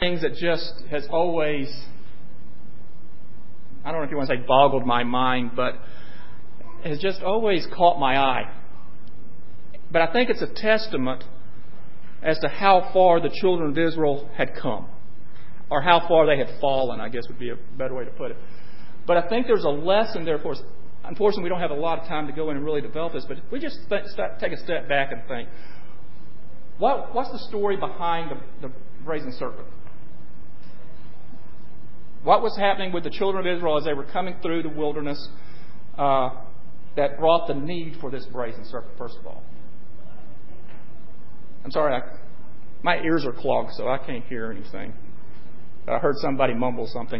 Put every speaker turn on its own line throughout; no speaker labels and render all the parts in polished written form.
things that just has always, I don't know if you want to say boggled my mind, but has just always caught my eye. But I think it's a testament as to how far the children of Israel had come, or how far they had fallen, I guess would be a better way to put it. But I think there's a lesson there for us. Unfortunately, we don't have a lot of time to go in and really develop this, but if we just take a step back and think, what's the story behind the brazen serpent? What was happening with the children of Israel as they were coming through the wilderness that brought the need for this brazen serpent, first of all? I'm sorry, my ears are clogged, so I can't hear anything. I heard somebody mumble something.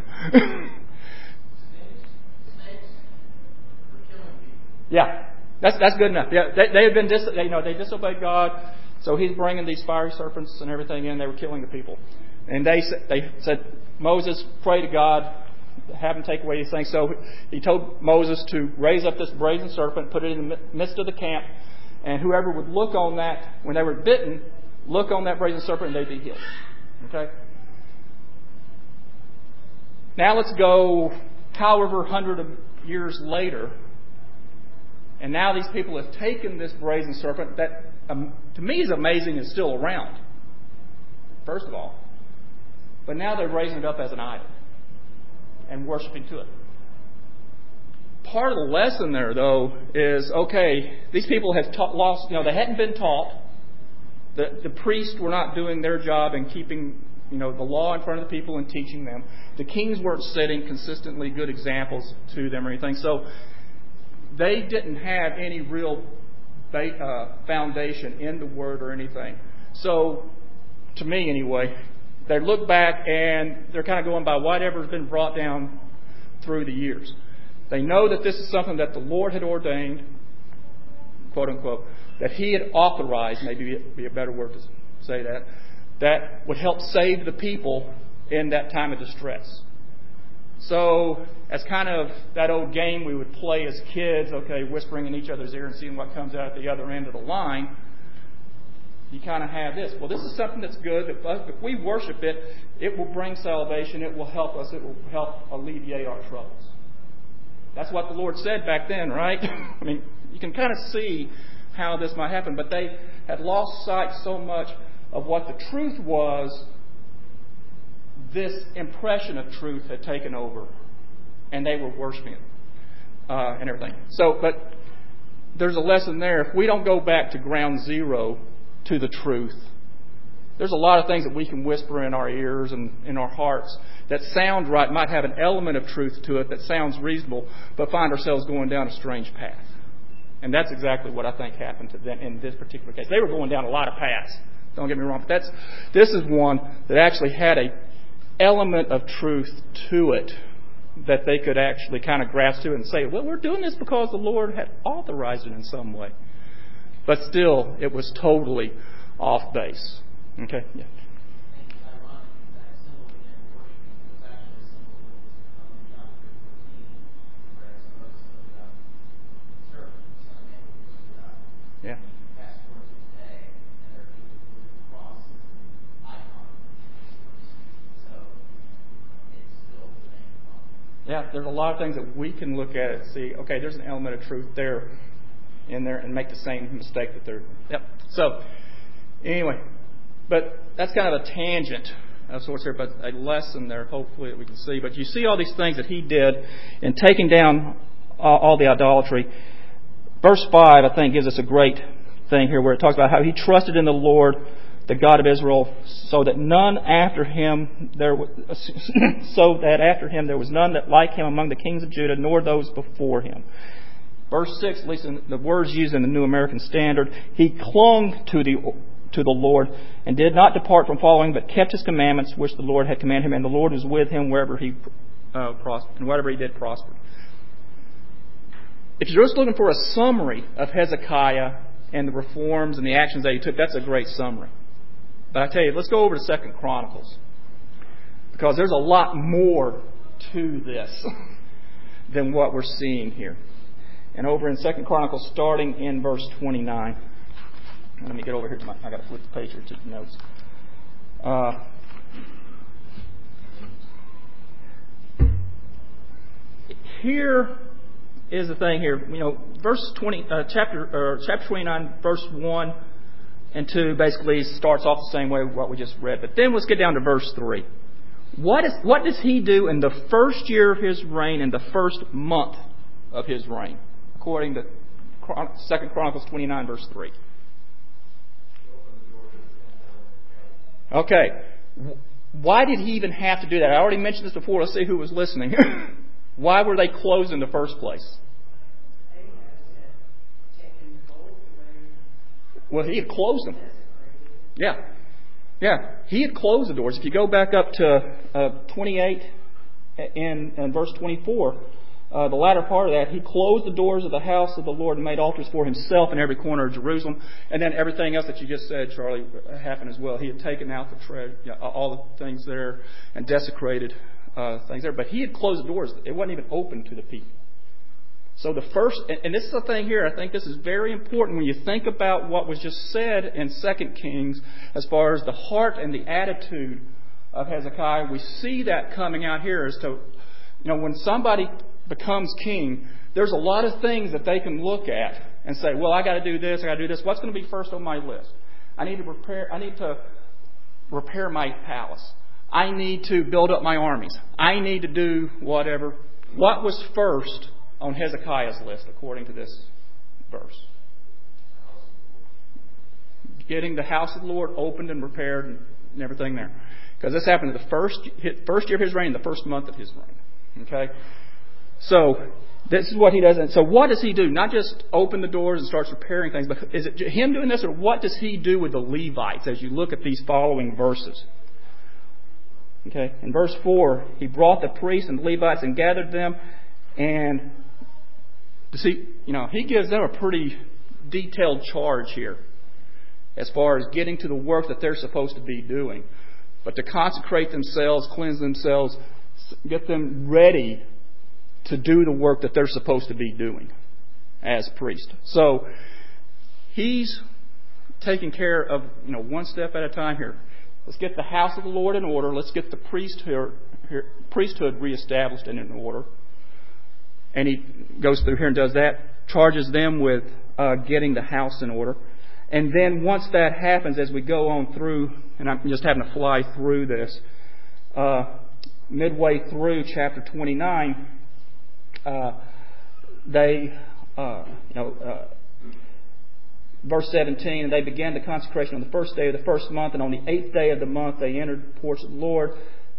Yeah, that's good enough. Yeah, they had been they disobeyed God, so He's bringing these fiery serpents and everything in. They were killing the people, and they said, Moses, pray to God, have Him take away these things. So He told Moses to raise up this brazen serpent, put it in the midst of the camp, and whoever would look on that when they were bitten, look on that brazen serpent, and they'd be healed. Okay. Now let's go, however, 100 of years later. And now these people have taken this brazen serpent that, to me, is amazing, is still around, first of all. But now they're raising it up as an idol and worshiping to it. Part of the lesson there, though, is, okay, these people have they hadn't been taught. The priests were not doing their job in keeping, the law in front of the people and teaching them. The kings weren't setting consistently good examples to them or anything. So they didn't have any real foundation in the Word or anything. So, to me anyway, they look back and they're kind of going by whatever's been brought down through the years. They know that this is something that the Lord had ordained, quote unquote, that He had authorized, maybe be a better word to say that would help save the people in that time of distress. So, as kind of that old game we would play as kids, okay, whispering in each other's ear and seeing what comes out at the other end of the line, you kind of have this. Well, this is something that's good. If we worship it, it will bring salvation. It will help us. It will help alleviate our troubles. That's what the Lord said back then, right? I mean, you can kind of see how this might happen. But they had lost sight so much of what the truth was. This impression of truth had taken over, and they were worshiping it and everything. So, but there's a lesson there. If we don't go back to ground zero to the truth, there's a lot of things that we can whisper in our ears and in our hearts that sound right, might have an element of truth to it that sounds reasonable, but find ourselves going down a strange path. And that's exactly what I think happened to them in this particular case. They were going down a lot of paths. Don't get me wrong, but this is one that actually had a element of truth to it that they could actually kind of grasp to and say, well, we're doing this because the Lord had authorized it in some way. But still, it was totally off base. Okay? Yeah. Yeah. Yeah, there's a lot of things that we can look at and see, okay, there's an element of truth there in there and make the same mistake that they're... Yep. So, anyway, but that's kind of a tangent of sorts here, but a lesson there, hopefully, that we can see. But you see all these things that he did in taking down all the idolatry. Verse 5, I think, gives us a great thing here where it talks about how he trusted in the Lord, the God of Israel, so that after him there was none that like him among the kings of Judah, nor those before him. Verse 6, at least in the words used in the New American Standard, he clung to the Lord and did not depart from following, but kept his commandments which the Lord had commanded him, and the Lord was with him wherever he prospered, and whatever he did prosper. If you're just looking for a summary of Hezekiah and the reforms and the actions that he took, that's a great summary. But I tell you, let's go over to 2 Chronicles, because there's a lot more to this than what we're seeing here. And over in 2 Chronicles, starting in verse 29. Let me get over here to I got to flip the page here to the notes. here is the thing here. Verse 20, chapter 29, verse 1 and 2 basically starts off the same way with what we just read. But then let's get down to verse 3. What does he do in the first year of his reign and the first month of his reign? According to 2 Chronicles 29, verse 3. Okay. Why did he even have to do that? I already mentioned this before. Let's see who was listening. Why were they closed in the first place? Well, he had closed them. Yeah. He had closed the doors. If you go back up to 28 in verse 24, the latter part of that, he closed the doors of the house of the Lord and made altars for himself in every corner of Jerusalem. And then everything else that you just said, Charlie, happened as well. He had taken out all the things there and desecrated things there. But he had closed the doors. It wasn't even open to the people. So the first, and this is the thing here, I think this is very important when you think about what was just said in 2 Kings as far as the heart and the attitude of Hezekiah. We see that coming out here as to, when somebody becomes king, there's a lot of things that they can look at and say, well, I got to do this, I got to do this. What's going to be first on my list? I need to repair my palace. I need to build up my armies. I need to do whatever. What was first on Hezekiah's list, according to this verse? Getting the house of the Lord opened and repaired and everything there. Because this happened in the first year of his reign, the first month of his reign. Okay? So, this is what he does. And so what does he do? Not just open the doors and starts repairing things, but is it him doing this, or what does he do with the Levites as you look at these following verses? Okay? In verse 4, he brought the priests and the Levites and gathered them, and he gives them a pretty detailed charge here as far as getting to the work that they're supposed to be doing. But to consecrate themselves, cleanse themselves, get them ready to do the work that they're supposed to be doing as priests. So he's taking care of one step at a time here. Let's get the house of the Lord in order. Let's get the priesthood reestablished and in order. And he goes through here and does that, charges them with getting the house in order. And then once that happens, as we go on through, and I'm just having to fly through this, midway through chapter 29, verse 17, and they began the consecration on the first day of the first month, and on the 8th day of the month they entered the porch of the Lord.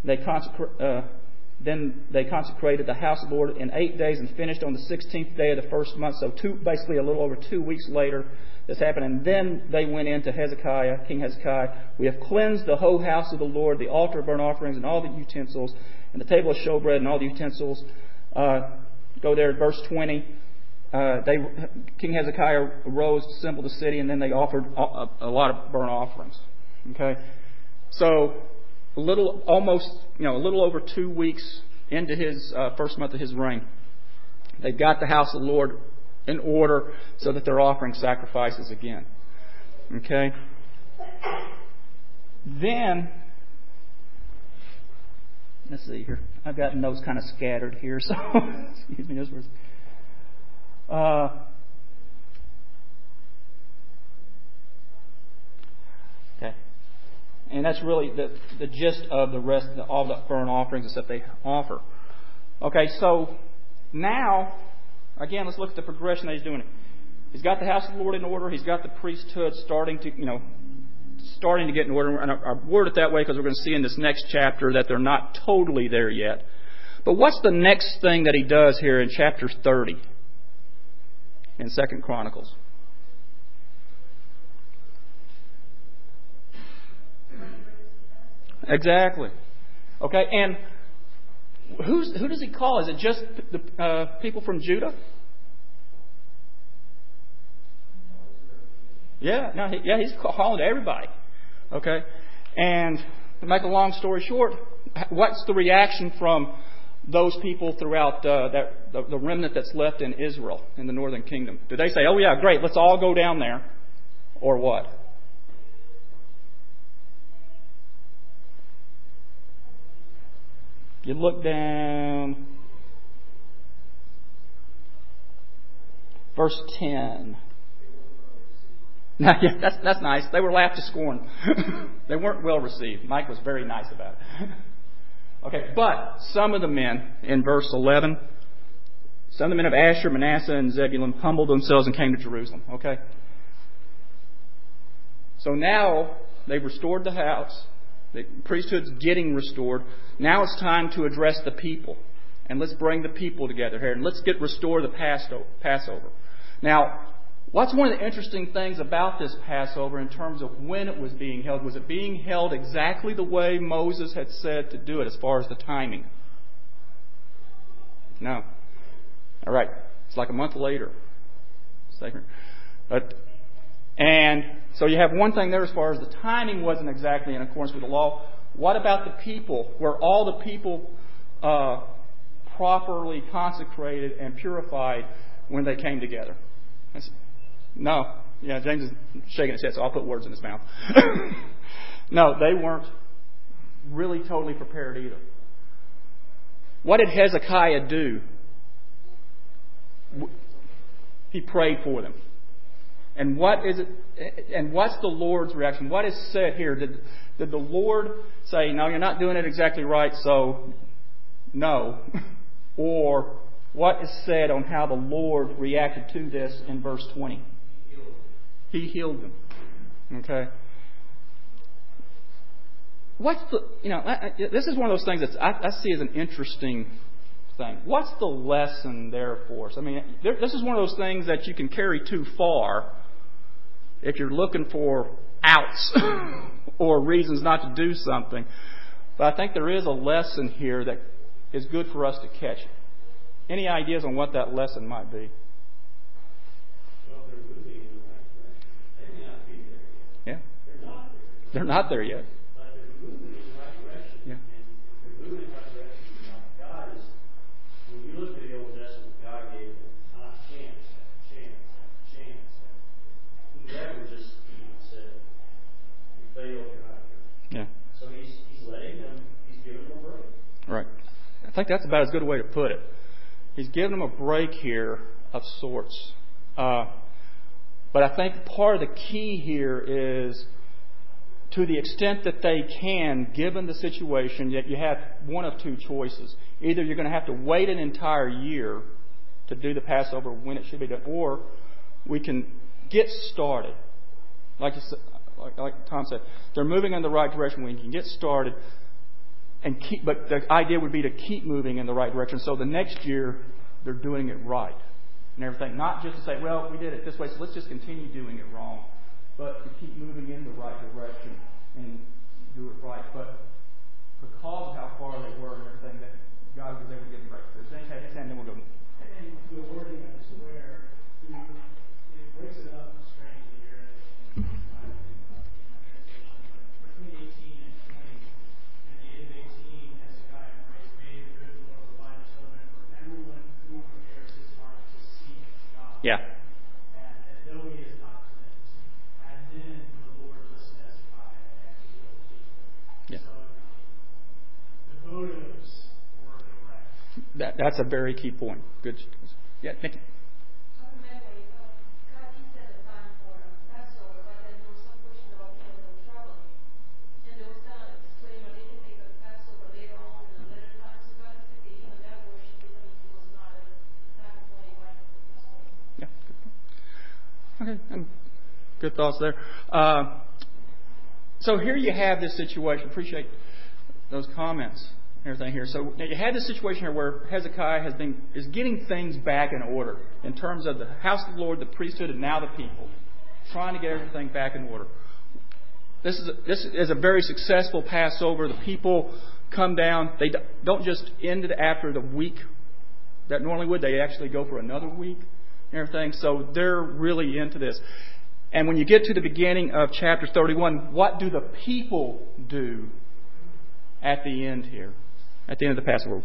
Then they consecrated the house of the Lord in 8 days and finished on the 16th day of the first month. So basically a little over 2 weeks later this happened. And then they went into Hezekiah, King Hezekiah. We have cleansed the whole house of the Lord, the altar of burnt offerings and all the utensils, and the table of showbread and all the utensils. Go there, verse 20. King Hezekiah arose to assemble the city, and then they offered a lot of burnt offerings. Okay, so a little over 2 weeks into his first month of his reign, they've got the house of the Lord in order so that they're offering sacrifices again. Okay, then let's see here. I've got notes kind of scattered here, so excuse me. Those words. Okay. And that's really the gist of the rest of all the burnt offerings and stuff they offer. Okay, so now, again, let's look at the progression that he's doing. He's got the house of the Lord in order. He's got the priesthood starting to get in order. And I word it that way because we're going to see in this next chapter that they're not totally there yet. But what's the next thing that he does here in chapter 30 in 2 Chronicles? Exactly. Okay, and who does he call? Is it just the people from Judah? Yeah, no, he's calling to everybody. Okay, and to make a long story short, what's the reaction from those people throughout the remnant that's left in Israel, in the northern kingdom? Do they say, "Oh yeah, great, let's all go down there," or what? You look down Verse 10. Now, yeah, that's nice. They were laughed to scorn. They weren't well received. Mike was very nice about it. Okay, but some of the men, in verse 11, some of the men of Asher, Manasseh, and Zebulun humbled themselves and came to Jerusalem. Okay? So now they've restored the house. The priesthood's getting restored. Now it's time to address the people. And let's bring the people together here. And let's restore the Passover. Now, what's one of the interesting things about this Passover in terms of when it was being held? Was it being held exactly the way Moses had said to do it as far as the timing? No. All right. It's like a month later. And so you have one thing there as far as the timing wasn't exactly in accordance with the law. What about the people? Were all the people properly consecrated and purified when they came together? No. Yeah, James is shaking his head, so I'll put words in his mouth. No, they weren't really totally prepared either. What did Hezekiah do? He prayed for them. And what is it? And what's the Lord's reaction? What is said here? Did the Lord say, "No, you're not doing it exactly right, so no"? Or what is said on how the Lord reacted to this in verse 20? He healed them. Okay. What's the? This is one of those things that I see as an interesting thing. What's the lesson there for us? I mean, this is one of those things that you can carry too far if you're looking for outs or reasons not to do something. But I think there is a lesson here that is good for us to catch. Any ideas on what that lesson might be?
Well, they're moving in the right direction. They may not be there yet.
Yeah.
They're not there yet.
They're not there yet.
But they're moving in the right direction.
Yeah.
And if they're moving in the right direction, God is, when you look at the Old Testament, God gave them chance after chance after chance. He never just said, "You failed, you're out of here."
Yeah.
So he's letting them, he's giving them a break.
Right. I think that's about as good a way to put it. He's giving them a break here of sorts. But I think part of the key here is, to the extent that they can, given the situation, yet you have one of two choices. Either you're going to have to wait an entire year to do the Passover when it should be done, or we can get started. Like Tom said, they're moving in the right direction. We can get started. But the idea would be to keep moving in the right direction. So the next year, they're doing it right and everything. Not just to say, well, we did it this way, so let's just continue doing it wrong. But to keep moving in the right direction and do it right. But because of how far they were and everything, that God was able to get them right. So James had his hand, then we'll go.
And the wording of this prayer, it breaks it up strangely here in my translation. But between 18 and 20, at the end of 18, Hezekiah prays, "May the good Lord provide children for everyone who prepares his heart to seek God."
Yeah.
And though he is not cleansed. And then the Lord listened to Hezekiah and healed the people.
Yeah.
So the motives were correct.
That's a very key point. Good. Yeah, thank you.
God did set a time for Passover, but then there was some question about people traveling. And there was kind of a disclaimer, they can take the Passover later on in a later time. So God said that even that worship was not at the time of when he went to the Passover.
Yeah. Good. Okay. Good thoughts there. So here you have this situation. Appreciate those comments. Everything here. So now you had this situation here where Hezekiah is getting things back in order in terms of the house of the Lord, the priesthood, and now the people, trying to get everything back in order. This is a very successful Passover. The people come down. They don't just end it after the week that normally would. They actually go for another week and everything. So they're really into this. And when you get to the beginning of chapter 31, what do the people do at the end here? At the end of the Passover.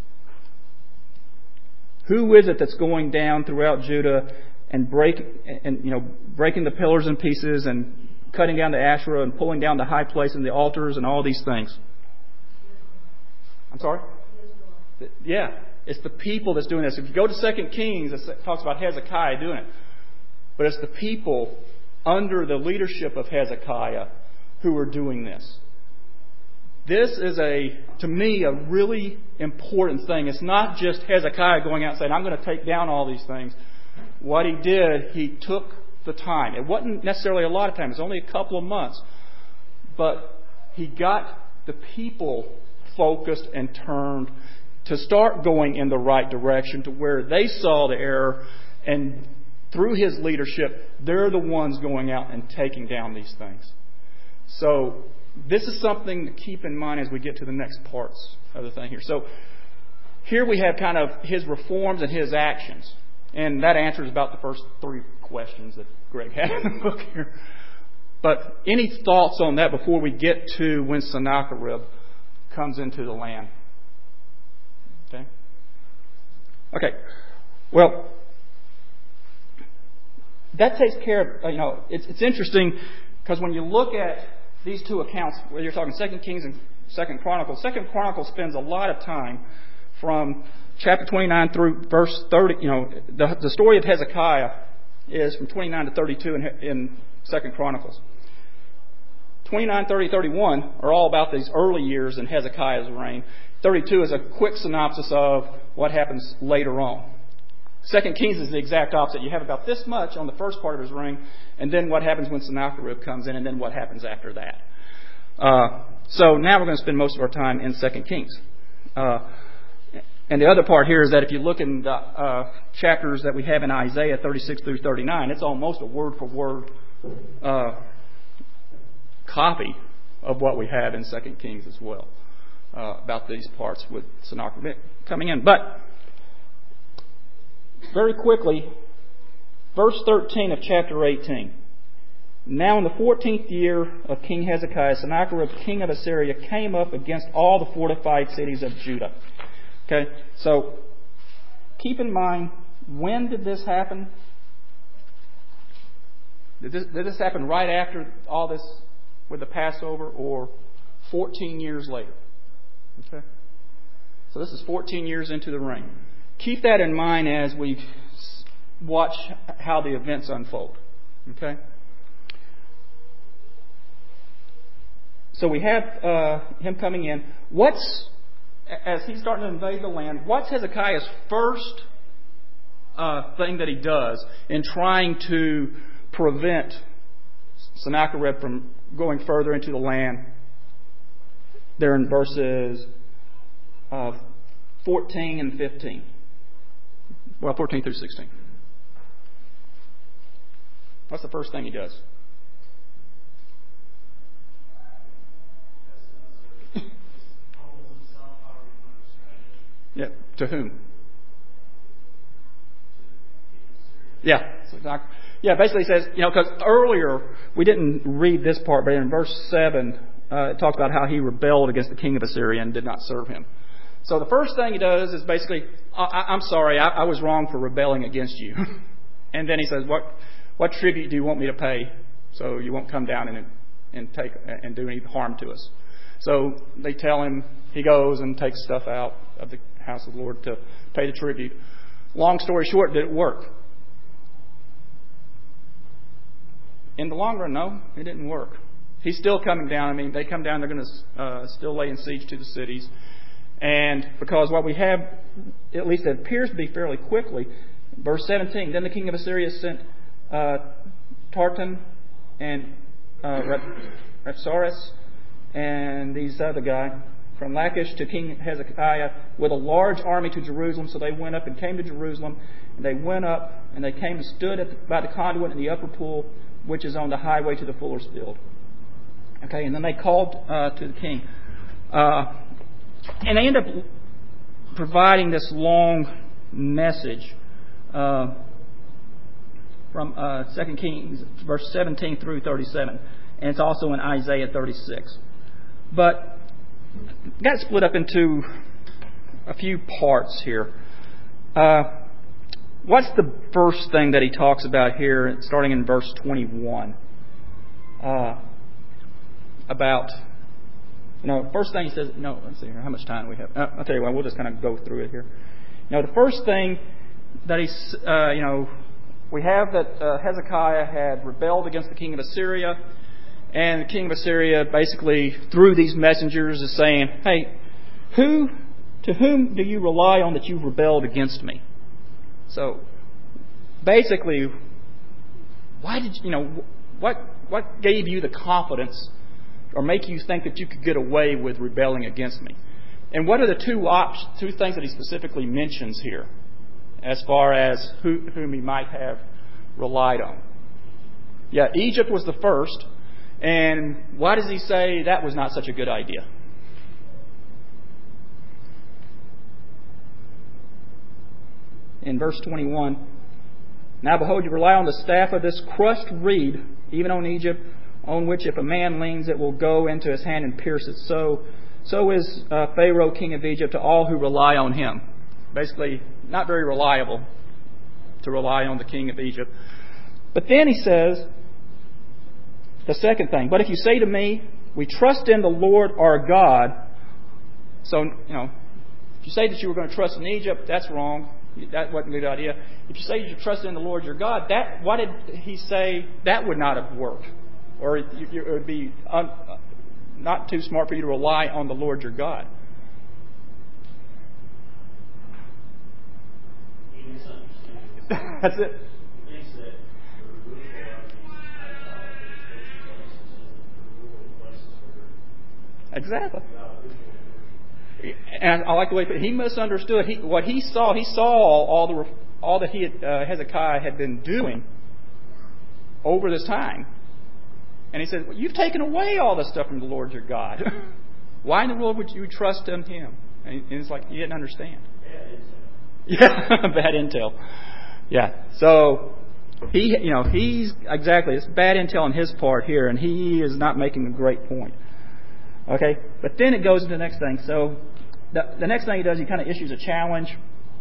Who is it that's going down throughout Judah and breaking the pillars in pieces and cutting down the Asherah and pulling down the high place and the altars and all these things? I'm sorry? Yeah. It's the people that's doing this. If you go to 2 Kings, it talks about Hezekiah doing it. But it's the people under the leadership of Hezekiah who are doing this. This is, to me, a really important thing. It's not just Hezekiah going out and saying, I'm going to take down all these things. What he did, he took the time. It wasn't necessarily a lot of time. It was only a couple of months. But he got the people focused and turned to start going in the right direction to where they saw the error, and through his leadership, they're the ones going out and taking down these things. So this is something to keep in mind as we get to the next parts of the thing here. So here we have kind of his reforms and his actions. And that answers about the first 3 questions that Greg had in the book here. But any thoughts on that before we get to when Sennacherib comes into the land? Okay. Well, that takes care of, it's interesting because when you look at these 2 accounts, whether you're talking 2 Kings and 2 Chronicles, 2 Chronicles spends a lot of time from chapter 29 through verse 30. The story of Hezekiah is from 29 to 32 in 2 Chronicles. 29, 30, 31 are all about these early years in Hezekiah's reign. 32 is a quick synopsis of what happens later on. 2 Kings is the exact opposite. You have about this much on the first part of his reign, and then what happens when Sennacherib comes in, and then what happens after that. So now we're going to spend most of our time in 2 Kings. And the other part here is that if you look in the chapters that we have in Isaiah 36 through 39, it's almost a word-for-word copy of what we have in 2 Kings as well, about these parts with Sennacherib coming in. But very quickly, verse 13 of chapter 18. Now in the 14th year of King Hezekiah, Sennacherib, king of Assyria, came up against all the fortified cities of Judah. Okay, so keep in mind, when did this happen? Did this happen right after all this with the Passover, or 14 years later? Okay, so this is 14 years into the reign. Keep that in mind as we watch how the events unfold. Okay? So we have him coming in. As he's starting to invade the land, what's Hezekiah's first thing that he does in trying to prevent Sennacherib from going further into the land? They're in verses 14 and 15. Well, 14 through 16. What's the first thing he does? Yeah. To whom? Yeah. Yeah, basically he says, because earlier we didn't read this part, but in verse 7, it talks about how he rebelled against the king of Assyria and did not serve him. So the first thing he does is basically, I'm sorry, I was wrong for rebelling against you. And then he says, what tribute do you want me to pay so you won't come down and do any harm to us? So they tell him, he goes and takes stuff out of the house of the Lord to pay the tribute. Long story short, did it work? In the long run, no, it didn't work. He's still coming down. I mean, they come down, they're going to still lay in siege to the cities. And because what we have, at least it appears to be fairly quickly, verse 17, then the king of Assyria sent Tartan and Rapsaris and these other guy from Lachish to King Hezekiah with a large army to Jerusalem. So they went up and came to Jerusalem. And they went up and they came and stood by the conduit in the upper pool, which is on the highway to the fuller's field. Okay, and then they called to the king. And they end up providing this long message from 2 Kings, verse 17 through 37. And it's also in Isaiah 36. But it got split up into a few parts here. What's the first thing that he talks about here, starting in verse 21? About... first thing he says, let's see here, how much time do we have? I'll tell you what, we'll just kind of go through it here. Now, the first thing that we have that Hezekiah had rebelled against the king of Assyria, and the king of Assyria basically, through these messengers, is saying, "Hey, to whom do you rely on that you've rebelled against me?" So, basically, what gave you the confidence or make you think that you could get away with rebelling against me? And what are the two things that he specifically mentions here as far as whom he might have relied on? Yeah, Egypt was the first. And why does he say that was not such a good idea? In verse 21, "Now behold, you rely on the staff of this crushed reed, even on Egypt, on which if a man leans, it will go into his hand and pierce it. So is Pharaoh, king of Egypt, to all who rely on him." Basically, not very reliable to rely on the king of Egypt. But then he says, the second thing, "But if you say to me, we trust in the Lord our God," so, if you say that you were going to trust in Egypt, that's wrong. That wasn't a good idea. If you say you trust in the Lord your God, why did he say that would not have worked? Or it would be not too smart for you to rely on the Lord your God.
He misunderstands.
That's it.
He thinks that the removal of the idolatry the removal of places where
Exactly.
God is.
And I like the way he misunderstood. What he saw all that Hezekiah had been doing over this time. And he said, "Well, you've taken away all this stuff from the Lord your God. Why in the world would you trust in him?" And it's like, you didn't understand. Yeah, bad intel. Yeah. So he's exactly, it's bad intel on his part here, and he is not making a great point. Okay, but then it goes into the next thing. So the next thing he does, he kind of issues a challenge,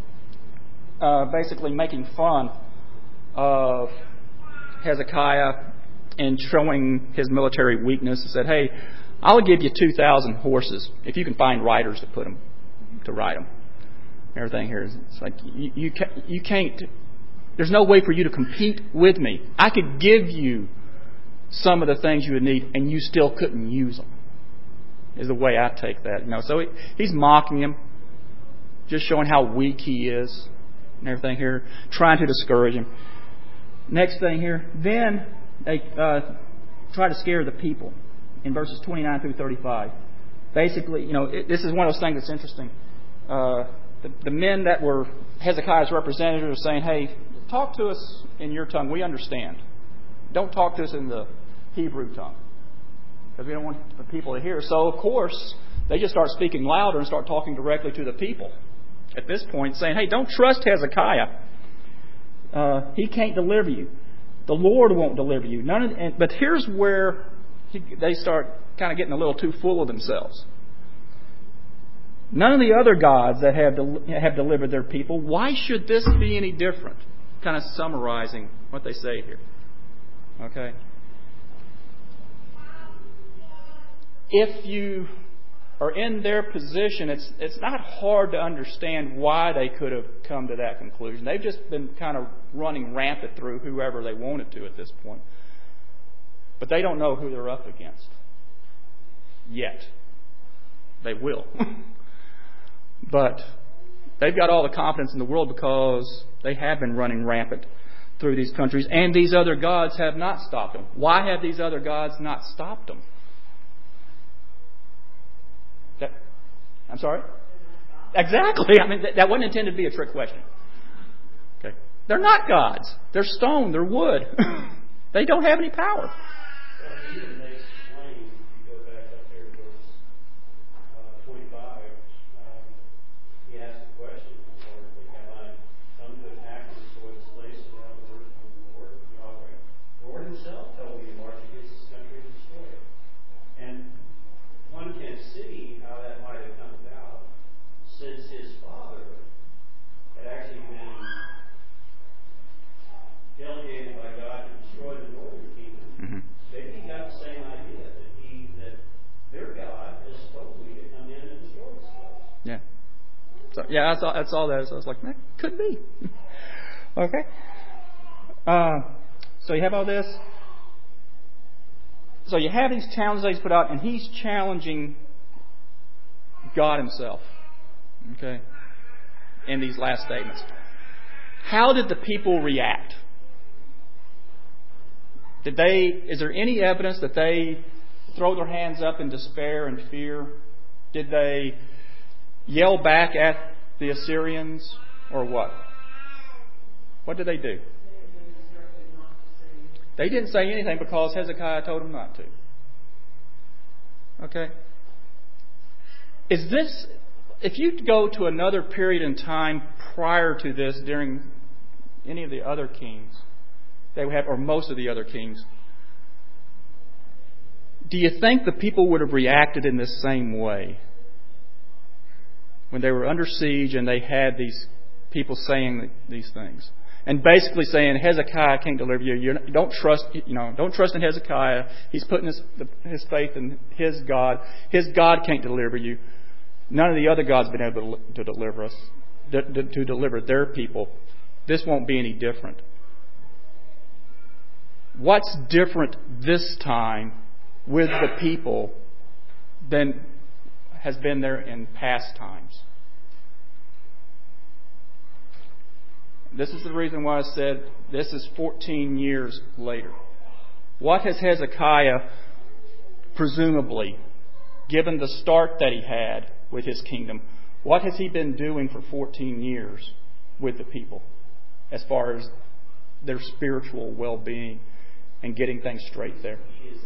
basically making fun of Hezekiah and showing his military weakness. He said, "Hey, I'll give you 2,000 horses if you can find riders to ride them." Everything here is, it's like you can't. There's no way for you to compete with me. I could give you some of the things you would need, and you still couldn't use them. Is the way I take that. So he's mocking him, just showing how weak he is, and everything here, trying to discourage him. Next thing here, then they try to scare the people in verses 29 through 35. Basically, this is one of those things that's interesting. The men that were Hezekiah's representatives are saying, "Hey, talk to us in your tongue. We understand. Don't talk to us in the Hebrew tongue, because we don't want the people to hear." So, of course, they just start speaking louder and start talking directly to the people at this point, saying, "Hey, don't trust Hezekiah. He can't deliver you. The Lord won't deliver you." But here's where they start kind of getting a little too full of themselves. "None of the other gods that have delivered their people, why should this be any different?" Kind of summarizing what they say here. Okay. If you are in their position, it's not hard to understand why they could have come to that conclusion. They've just been kind of running rampant through whoever they wanted to at this point. But they don't know who they're up against yet. They will. But they've got all the confidence in the world because they have been running rampant through these countries, and these other gods have not stopped them. Why have these other gods not stopped them? I'm sorry? Exactly. I mean, that wasn't intended to be a trick question. Okay. They're not gods. They're stone. They're wood. They don't have any power.
Well, he even makes plain, if you go back up there to verse 25, he asks the question, "Lord, have I come to attack and destroy this place without the word from the Lord, Yahweh? The Lord himself told me to march against this country and destroy it." And one can see how that might have come about, since his father had actually been delegated by God to destroy the northern kingdom.
Mm-hmm.
Maybe he got the same idea that their God has told me to come in and destroy this place.
Yeah. So yeah, I saw that. So I was like, that could be. Okay. So you have all this. So you have these challenges that he's put out, and he's challenging God himself. Okay. In these last statements. How did the people react? Is there any evidence that they throw their hands up in despair and fear? Did they yell back at the Assyrians or what? What did they do? They didn't say anything because Hezekiah told them not to. Okay? If you go to another period in time prior to this, during any of the other kings, they would have, or most of the other kings, do you think the people would have reacted in the same way? When they were under siege and they had these people saying these things. And basically saying, Hezekiah can't deliver you. You don't trust in Hezekiah. He's putting his faith in his God. His God can't deliver you. None of the other gods have been able to deliver us, to deliver their people. This won't be any different. What's different this time with the people than has been there in past times? This is the reason why I said this is 14 years later. What has Hezekiah, presumably, given the start that he had with his kingdom, what has he been doing for 14 years with the people as far as their spiritual well-being and getting things straight there?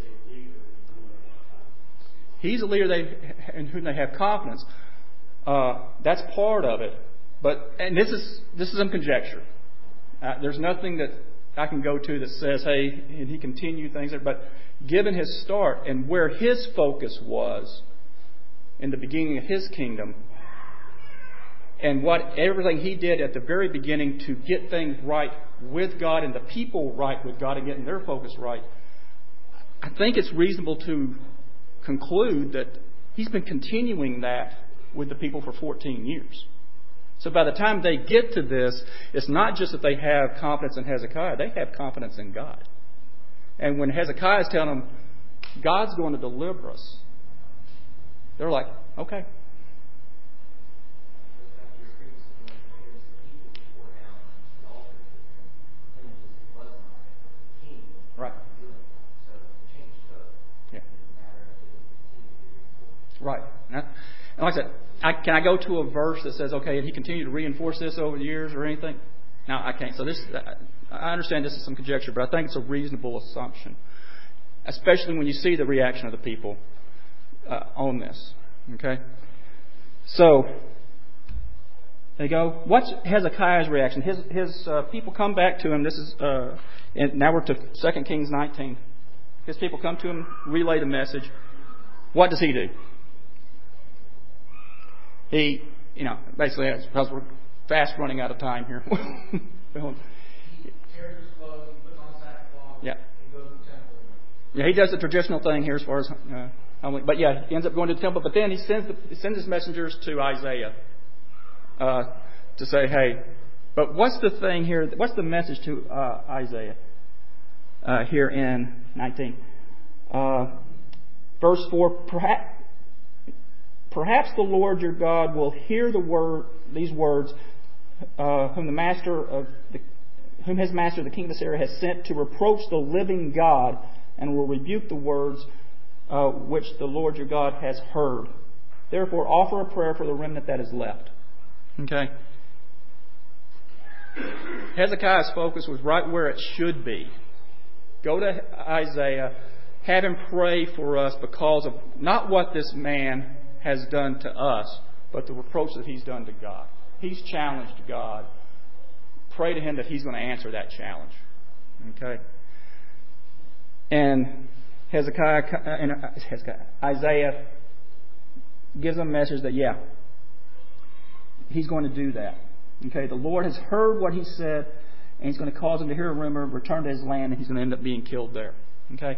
He's a leader in whom they have confidence. That's part of it. And this is some conjecture. There's nothing that I can go to that says, hey, and he continued things there. But given his start and where his focus was in the beginning of his kingdom, and everything he did at the very beginning to get things right with God and the people right with God and getting their focus right, I think it's reasonable to conclude that he's been continuing that with the people for 14 years. So by the time they get to this, it's not just that they have confidence in Hezekiah, they have confidence in God. And when Hezekiah is telling them, God's going to deliver us, they're like, okay. Right. Yeah. Right. And like I said, can I go to a verse that says, okay, and he continued to reinforce this over the years or anything? No, I can't. So I understand this is some conjecture, but I think it's a reasonable assumption, especially when you see the reaction of the people on this. Okay? So, there you go. What's Hezekiah's reaction? His people come back to him. This is and now we're to 2 Kings 19. His people come to him, relay the message. What does he do? He, basically, because we're fast running out of time here.
He tears his clothes, he puts on sackcloth,
yeah.
and goes to the temple.
Yeah, he does the traditional thing here as far as but yeah, he ends up going to the temple. But then he sends his messengers to Isaiah to say, hey, but what's the thing here? What's the message to Isaiah here in 19? Verse 4, Perhaps the Lord your God will hear these words, whom his master, the king of Assyria, has sent to reproach the living God, and will rebuke the words which the Lord your God has heard. Therefore, offer a prayer for the remnant that is left. Okay. Hezekiah's focus was right where it should be. Go to Isaiah, have him pray for us because of not what this man has done to us, but the reproach that he's done to God. He's challenged God. Pray to him that he's going to answer that challenge. Okay? And Isaiah gives them a message that, yeah, he's going to do that. Okay? The Lord has heard what he said, and he's going to cause him to hear a rumor, return to his land, and he's going to end up being killed there. Okay?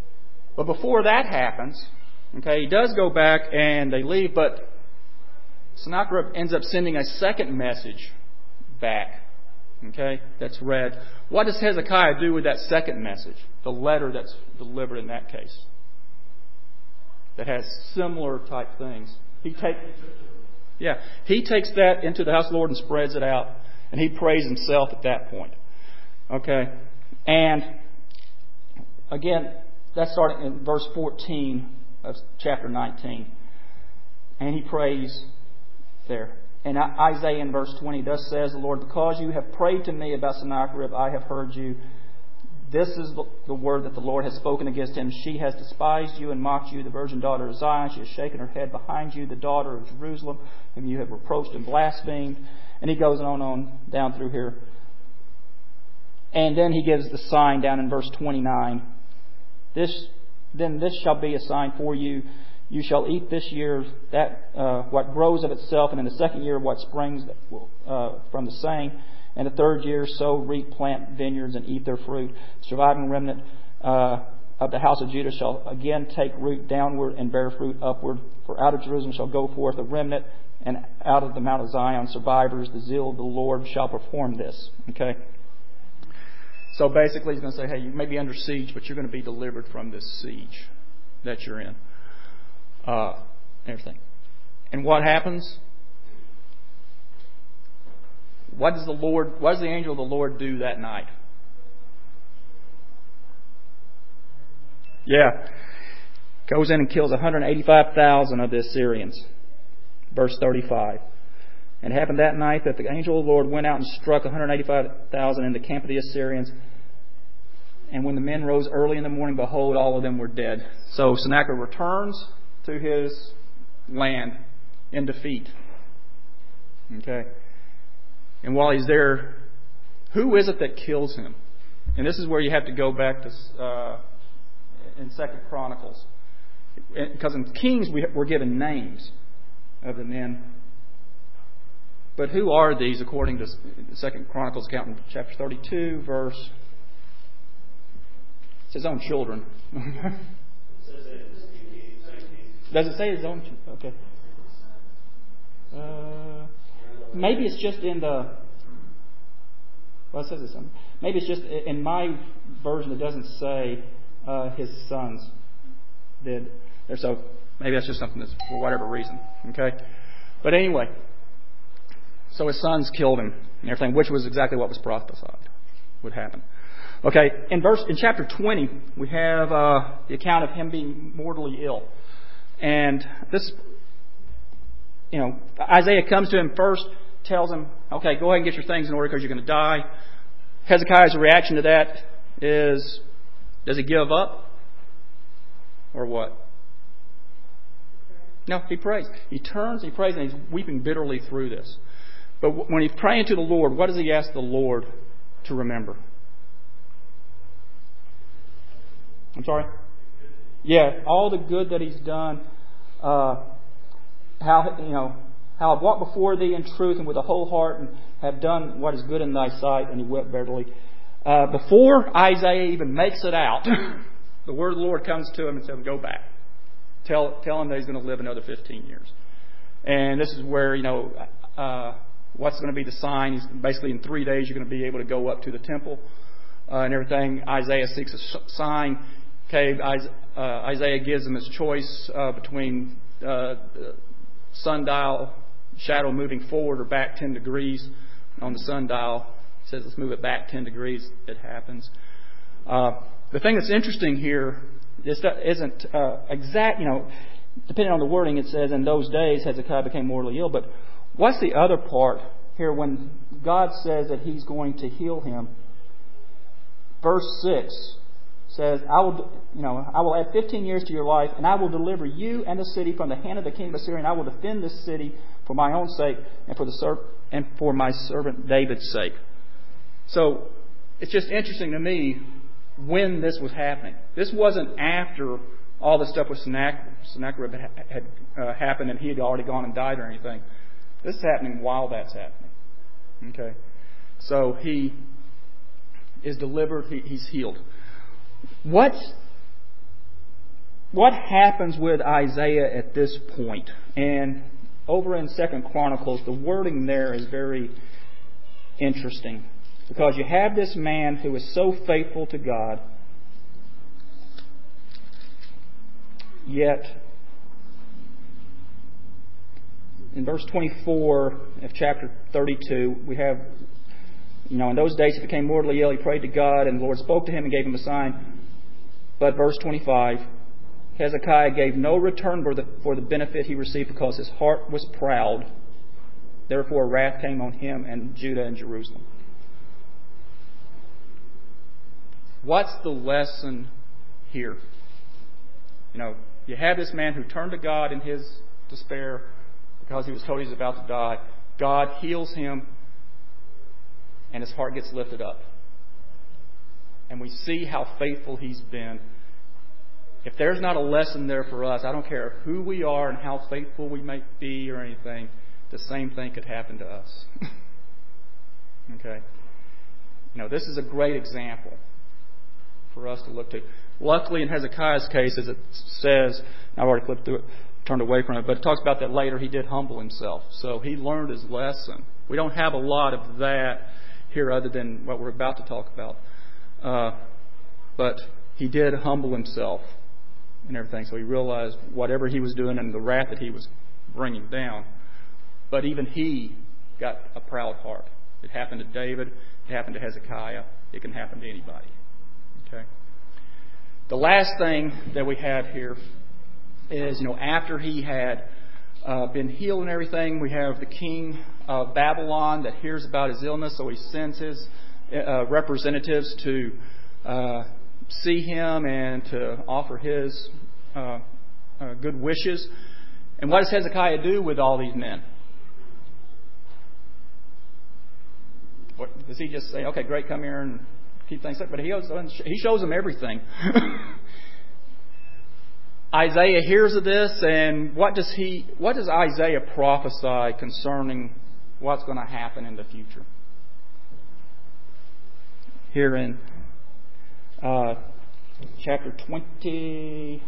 But before that happens, okay, he does go back and they leave, but Sennacherib ends up sending a second message back. Okay, that's read. What does Hezekiah do with that second message? The letter that's delivered in that case. That has similar type things. He takes that into the house of the Lord and spreads it out. And he prays himself at that point. Okay. And again, that's starting in verse 14 of chapter 19. And he prays there. And Isaiah in verse 20, thus says the Lord, because you have prayed to me about Sennacherib, I have heard you. This is the word that the Lord has spoken against him. She has despised you and mocked you, the virgin daughter of Zion. She has shaken her head behind you, the daughter of Jerusalem, whom you have reproached and blasphemed. And he goes on down through here. And then he gives the sign down in verse 29. Then this shall be a sign for you. You shall eat this year what grows of itself, and in the second year what springs from the same. And the third year sow, reap, plant vineyards, and eat their fruit. The surviving remnant of the house of Judah shall again take root downward and bear fruit upward. For out of Jerusalem shall go forth a remnant, and out of the Mount of Zion survivors. The zeal of the Lord shall perform this. Okay. So basically, he's going to say, hey, you may be under siege, but you're going to be delivered from this siege that you're in. Everything. And what happens? What does the angel of the Lord do that night? Yeah. Goes in and kills 185,000 of the Assyrians. Verse 35. And it happened that night that the angel of the Lord went out and struck 185,000 in the camp of the Assyrians. And when the men rose early in the morning, behold, all of them were dead. So Sennacherib returns to his land in defeat. Okay. And while he's there, who is it that kills him? And this is where you have to go back to in 2 Chronicles. Because in Kings we're given names of the men. But who are these according to 2 Chronicles account in chapter 32, verse... It's his own children. Does it say his own children? Okay. Maybe it's just in the... Well, it says it's maybe it's just in my version it doesn't say his sons did. So maybe that's just something that's for whatever reason. Okay. But anyway, so his sons killed him and everything, which was exactly what was prophesied would happen. Okay. In chapter 20, we have the account of him being mortally ill, and this, Isaiah comes to him first, tells him, "Okay, go ahead and get your things in order because you're going to die." Hezekiah's reaction to that is, does he give up or what? No, he prays. He turns, he prays, and he's weeping bitterly through this. But when he's praying to the Lord, what does he ask the Lord to remember? I'm sorry? Yeah, all the good that he's done. How I've walked before thee in truth and with a whole heart and have done what is good in thy sight. And he wept bitterly. Before Isaiah even makes it out, the word of the Lord comes to him and says, "Go back. Tell him that he's going to live another 15 years." And this is where, what's going to be the sign. He's basically in 3 days you're going to be able to go up to the temple and everything. Isaiah seeks a sign. Okay, Isaiah gives him his choice between sundial shadow moving forward or back 10 degrees on the sundial. He says, let's move it back 10 degrees. It happens. The thing that's interesting here isn't exact, depending on the wording, it says, in those days Hezekiah became mortally ill. But what's the other part here when God says that He's going to heal him? Verse 6 says, I will add 15 years to your life, and I will deliver you and the city from the hand of the king of Assyria, and I will defend this city for my own sake and for my servant David's sake. So it's just interesting to me when this was happening. This wasn't after all the stuff with Sennacherib had happened and he had already gone and died or anything. This is happening while that's happening. Okay, so he is delivered. He's healed. What happens with Isaiah at this point? And over in 2 Chronicles, the wording there is very interesting. Because you have this man who is so faithful to God, yet in verse 24 of chapter 32, we have, in those days he became mortally ill. He prayed to God, and the Lord spoke to him and gave him a sign. But verse 25, Hezekiah gave no return for the benefit he received because his heart was proud. Therefore wrath came on him and Judah and Jerusalem. What's the lesson here? You have this man who turned to God in his despair because he was told he was about to die. God heals him and his heart gets lifted up. And we see how faithful he's been. If there's not a lesson there for us, I don't care who we are and how faithful we may be or anything, the same thing could happen to us. Okay? This is a great example for us to look to. Luckily, in Hezekiah's case, as it says, I've already flipped through it, turned away from it, but it talks about that later. He did humble himself. So he learned his lesson. We don't have a lot of that here other than what we're about to talk about. But he did humble himself and everything. So he realized whatever he was doing and the wrath that he was bringing down. But even he got a proud heart. It happened to David. It happened to Hezekiah. It can happen to anybody. Okay. The last thing that we have here is, after he had been healed and everything, we have the king of Babylon that hears about his illness, so he sends his representatives to see him and to offer his good wishes. And what does Hezekiah do with all these men? What, does he just say, "Okay, great, come here and keep things up"? But he shows them everything. Isaiah hears of this, and what does Isaiah prophesy concerning what's going to happen in the future? Here in chapter 20,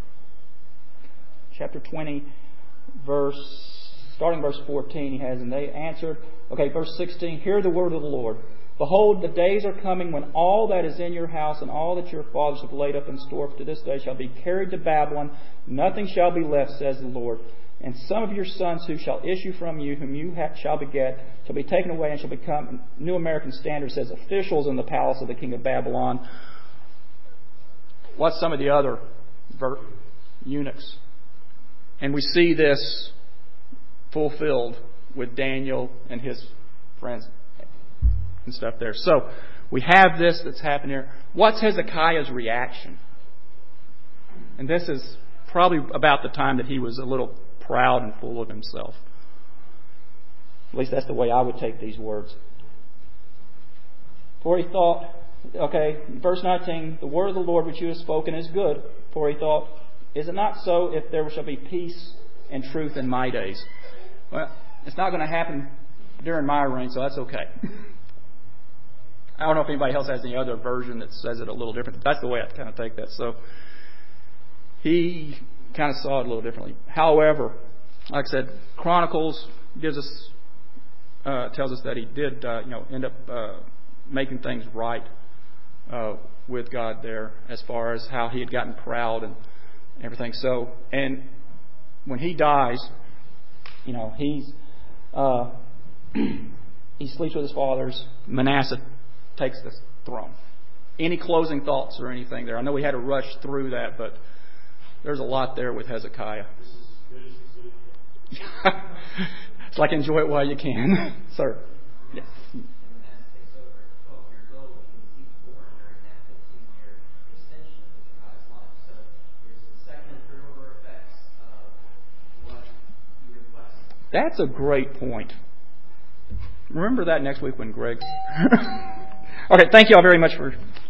starting verse 14, he has, and they answered, verse 16, "Hear the word of the Lord. Behold, the days are coming when all that is in your house and all that your fathers have laid up in store to this day shall be carried to Babylon. Nothing shall be left, says the Lord. And some of your sons who shall issue from you, whom you shall beget, shall be taken away and shall become," New American Standard says, "officials in the palace of the king of Babylon." What's some of the other eunuchs? And we see this fulfilled with Daniel and his friends and stuff there. So we have this that's happened here. What's Hezekiah's reaction? And this is probably about the time that he was a little proud and full of himself. At least that's the way I would take these words. For he thought, verse 19, "The word of the Lord which you have spoken is good." For he thought, "Is it not so if there shall be peace and truth in my days?" Well, it's not going to happen during my reign, so that's okay. I don't know if anybody else has any other version that says it a little different. That's the way I kind of take that. So he kind of saw it a little differently. However, like I said, Chronicles tells us that he did end up making things right with God there, as far as how he had gotten proud and everything. So, and when he dies, he sleeps with his fathers. Manasseh takes the throne. Any closing thoughts or anything there? I know we had to rush through that, but there's a lot there with Hezekiah.
This is as good as the food.
It's like enjoy it while you can. Sir. Yeah.
And Manasseh takes over at 12 years old, and he's born during that 15-year extension of Hezekiah's life. So there's the second and third order effects of what you request.
That's a great point. Remember that next week when Greg's... Okay, thank you all very much for